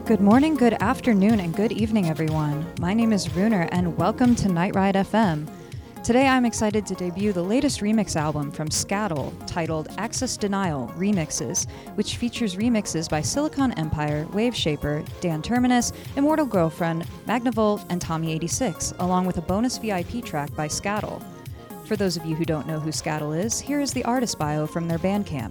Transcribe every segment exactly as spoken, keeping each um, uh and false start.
Good morning, good afternoon, and good evening, everyone. My name is Runer, and welcome to Night Ride F M. Today, I'm excited to debut the latest remix album from Skatl, titled Access Denial Remixes, which features remixes by Silicon Empire, Waveshaper, Dan Terminus, Immortal Girlfriend, Magnavolt, and Tommy eighty-six, along with a bonus V I P track by Skatl. For those of you who don't know who Skatl is, here is the artist bio from their Bandcamp.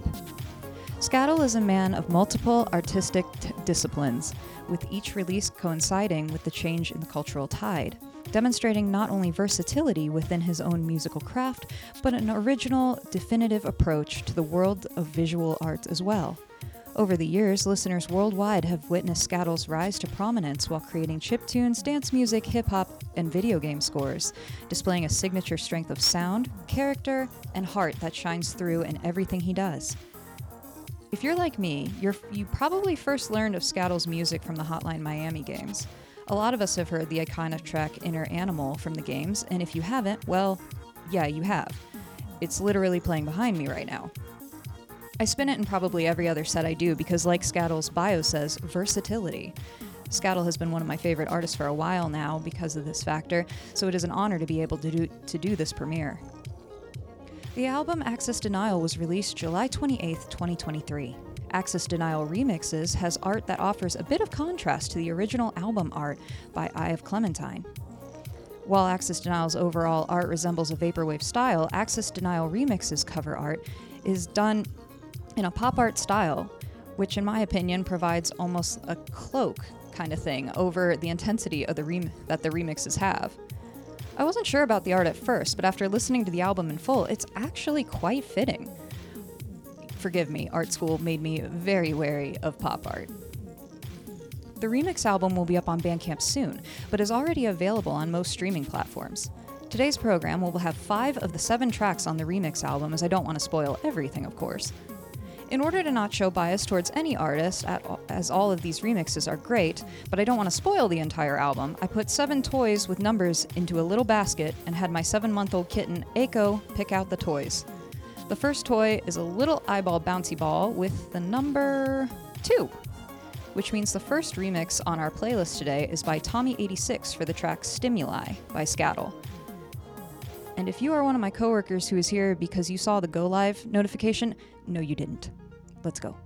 Skatl is a man of multiple artistic t- disciplines, with each release coinciding with the change in the cultural tide, demonstrating not only versatility within his own musical craft, but an original, definitive approach to the world of visual art as well. Over the years, listeners worldwide have witnessed Skatl's rise to prominence while creating chiptunes, dance music, hip-hop, and video game scores, displaying a signature strength of sound, character, and heart that shines through in everything he does. If you're like me, you're, you probably first learned of Skatl's music from the Hotline Miami games. A lot of us have heard the iconic track Inner Animal from the games, and if you haven't, well, yeah, you have. It's literally playing behind me right now. I spin it in probably every other set I do because, like Skatl's bio says, versatility. Skatl has been one of my favorite artists for a while now because of this factor, so it is an honor to be able to do, to do this premiere. The album Access Denial was released July twenty-eighth, twenty twenty-three. Access Denial Remixes has art that offers a bit of contrast to the original album art by Eye of Clementine. While Access Denial's overall art resembles a vaporwave style, Access Denial Remixes cover art is done in a pop art style, which in my opinion provides almost a cloak kind of thing over the intensity of the rem- that the remixes have. I wasn't sure about the art at first, but after listening to the album in full, it's actually quite fitting. Forgive me, art school made me very wary of pop art. The remix album will be up on Bandcamp soon, but is already available on most streaming platforms. Today's program will have five of the seven tracks on the remix album, as I don't want to spoil everything, of course. In order to not show bias towards any artist, at all, as all of these remixes are great, but I don't want to spoil the entire album, I put seven toys with numbers into a little basket and had my seven-month-old kitten, Aiko, pick out the toys. The first toy is a little eyeball bouncy ball with the number two, which means the first remix on our playlist today is by Tommy eighty-six for the track Stimuli by Skatl. And if you are one of my coworkers who is here because you saw the Go Live notification, no, you didn't. Let's go.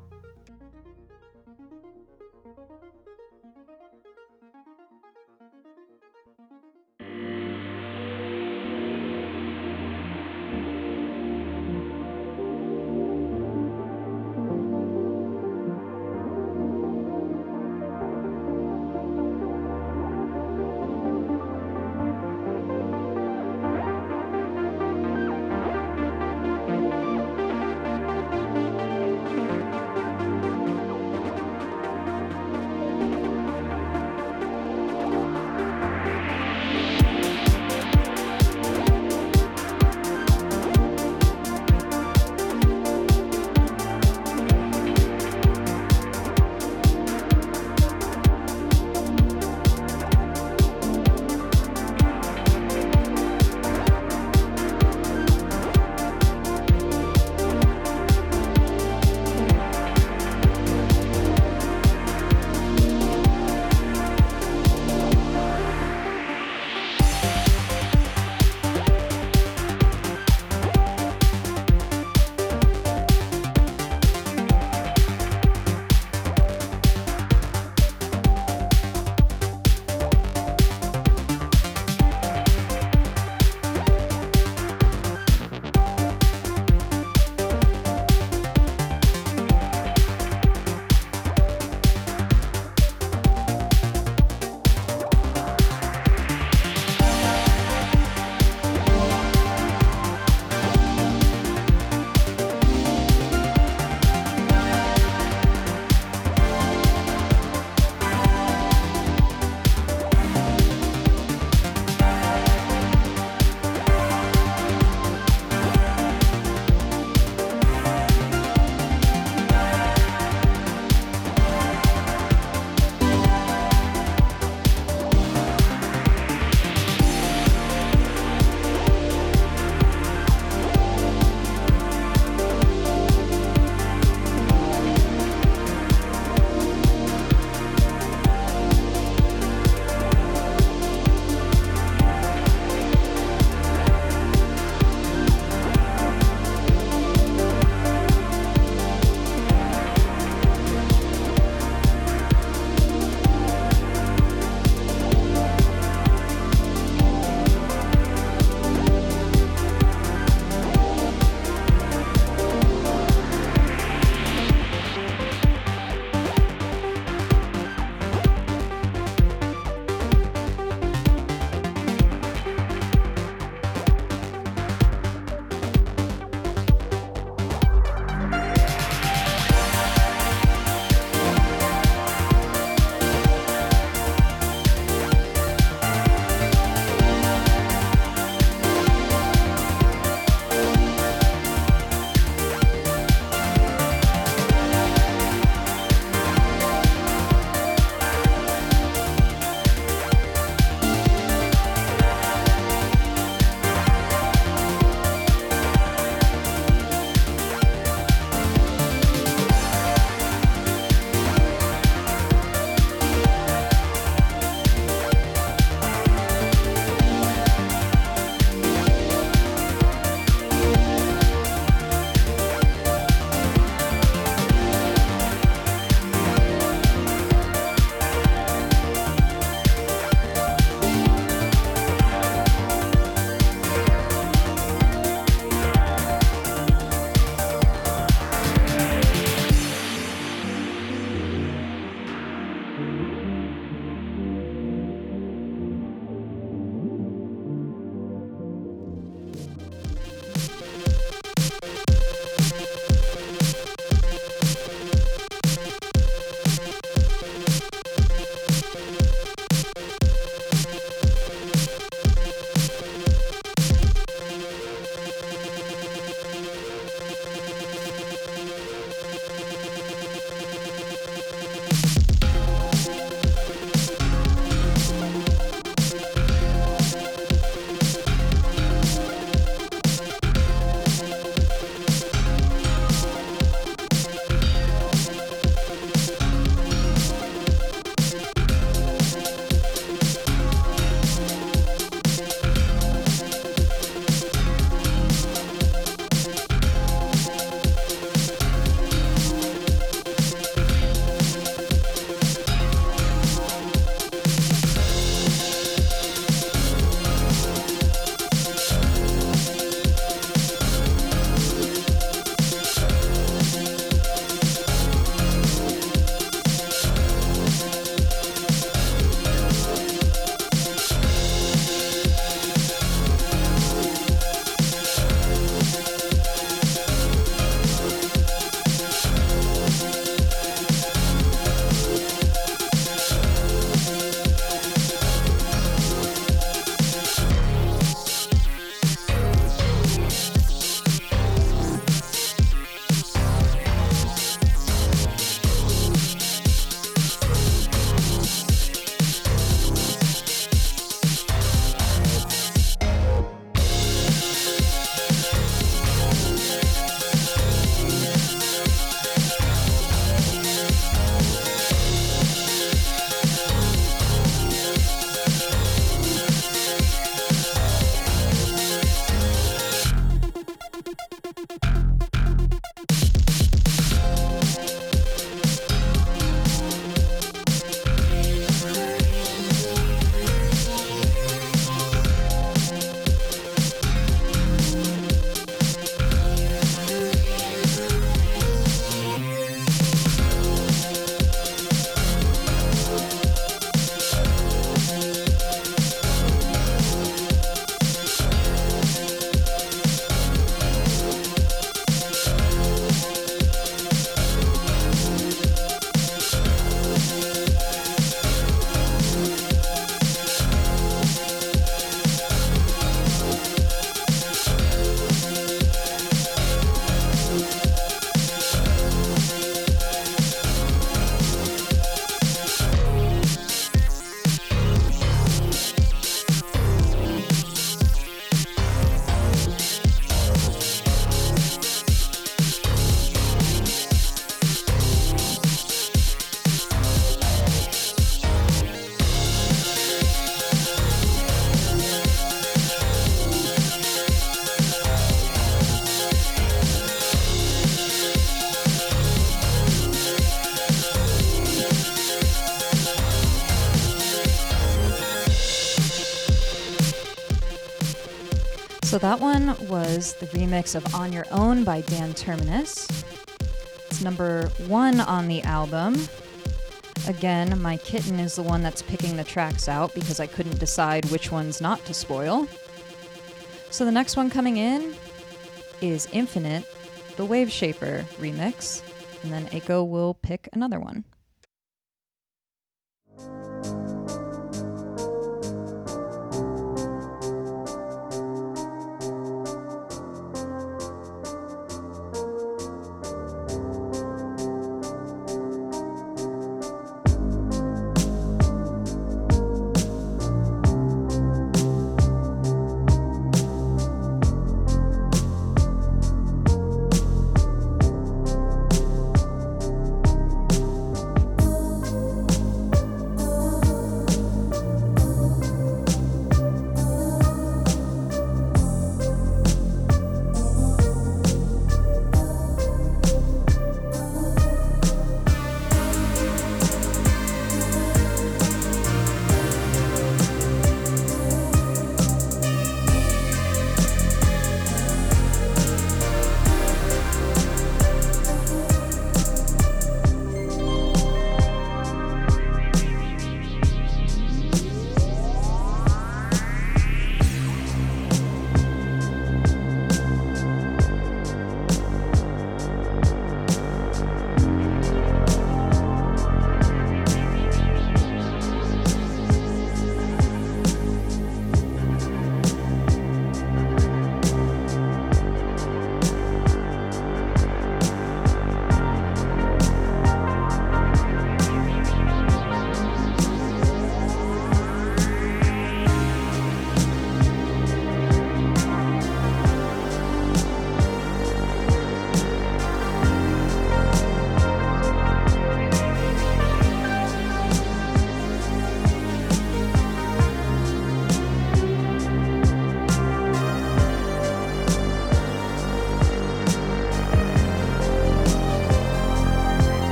So that one was the remix of On Your Own by Dan Terminus. It's number one on the album. Again, my kitten is the one that's picking the tracks out because I couldn't decide which ones not to spoil. So the next one coming in is Infinite, the Wave Shaper remix, and then Aiko will pick another one.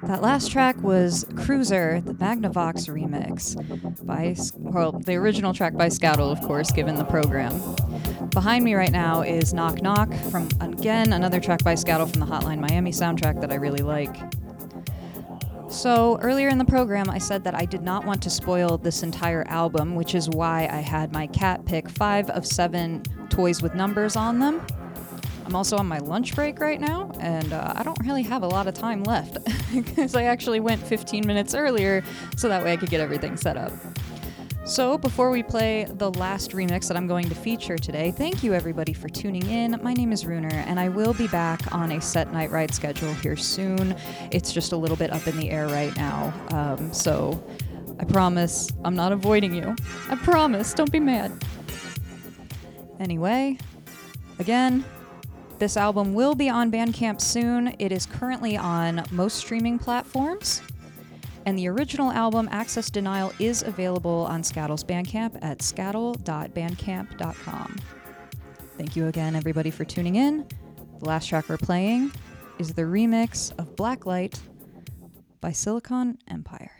That last track was Cruiser, the Magnavox remix by, well, the original track by Scattle, of course, given the program. Behind me right now is Knock Knock from, again, another track by Scattle from the Hotline Miami soundtrack that I really like. So earlier in the program, I said that I did not want to spoil this entire album, which is why I had my cat pick five of seven toys with numbers on them. I'm also on my lunch break right now, and uh, I don't really have a lot of time left because I actually went fifteen minutes earlier so that way I could get everything set up. So before we play the last remix that I'm going to feature today, thank you everybody for tuning in. My name is Runer, and I will be back on a set night ride schedule here soon. It's just a little bit up in the air right now, um, so I promise I'm not avoiding you. I promise, don't be mad. Anyway, again, this album will be on Bandcamp soon. It is currently on most streaming platforms. And the original album, Access Denial, is available on Scattle's Bandcamp at scattle dot bandcamp dot com. Thank you again, everybody, for tuning in. The last track we're playing is the remix of Blacklight by Silicon Empire.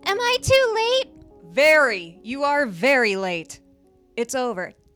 Am I too late? Very. You are very late. It's over.